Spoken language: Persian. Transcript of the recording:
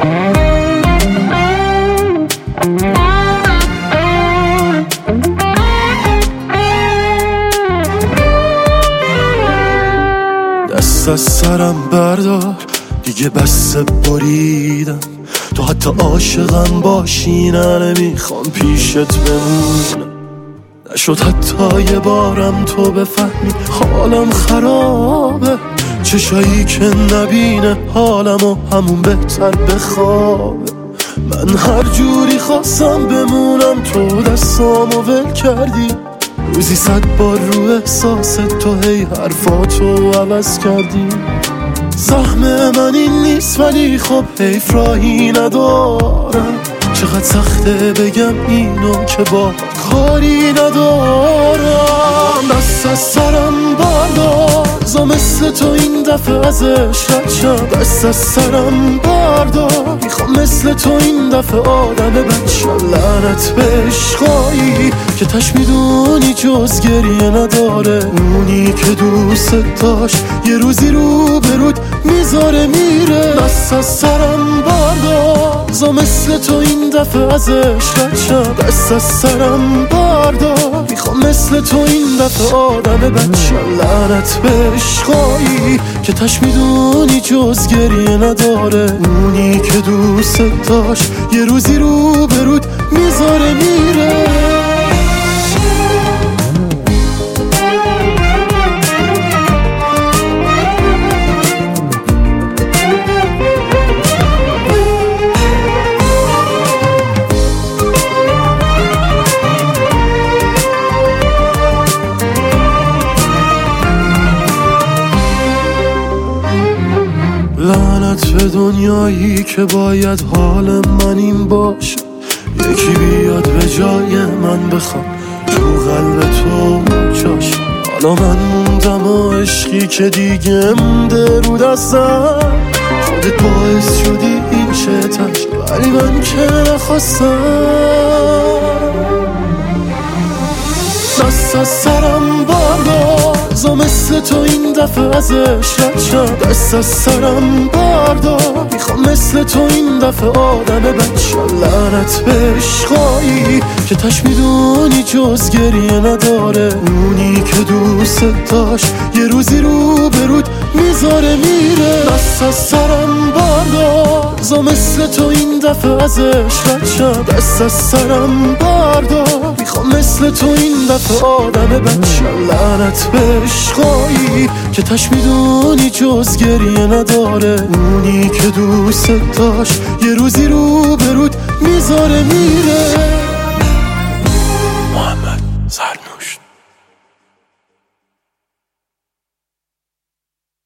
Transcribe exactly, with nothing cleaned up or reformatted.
دست از سرم بردار دیگه بس بریدم، تو حتی عاشقم باشی نه نمیخوام پیشت بمونم. نشد حتی یه بارم تو بفهمی حالم خرابه، چشایی که نبینه حالمو همون بهتر بخوابه. من هر جوری خواستم بمونم تو دستامو ول کردی، روزی صد بار رو احساس تو هی حرفاتو عوض کردی. سهم من این نیست ولی خب حیف راهی ندارم، چقدر سخته بگم اینو که با کاری ندارم. دست از سرم بردار زا مثل تو این دفعه ازش رد شم، دست از سرم بردار میخوام مثل تو این دفعه آدم بد شم. لعنت به عشقایی که تش میدونی جز گریه نداره، اونی که دوست داشت یه روزی رو برود میذاره میره. دست از سرم بردار زا مثل تو این دفعه ازش رد شم، دست از سرم بردار میخوام مثل تو این دفعه آدم بد شم. لعنت به عشقایی که تش میدونی جز گریه نداره، اونی که دوست داشت یه روزی رو برود میذاره میره. لعنت به دنیایی که باید حال من این باشه، یکی بیاد به جای من بخوام تو قلب تو جاش. حالا من موندم و عشقی که دیگه مونده رو دستم، خودت باعث شدی این شتش ولی من که نخواستم. دست از سرم بردار زا مثل تو این دفعه ازش رد شم، دست از سرم بردار میخوام مثل تو این دفعه آدم بد شم. لعنت به عشقایی که تش میدونی جز گریه نداره، اونی که دوست داشت یه روزی رو برود میذاره میره. دست از سرم بردار زا مثل تو این دفعه ازش رد شم، دست از سرم بردار میخوام مثل تو این دفعه آدم بد شم. لعنت به عشقایی که تش میدونی جز گریه نداره، اونی که دوست داشت یه روزی رو برود میذاره میره.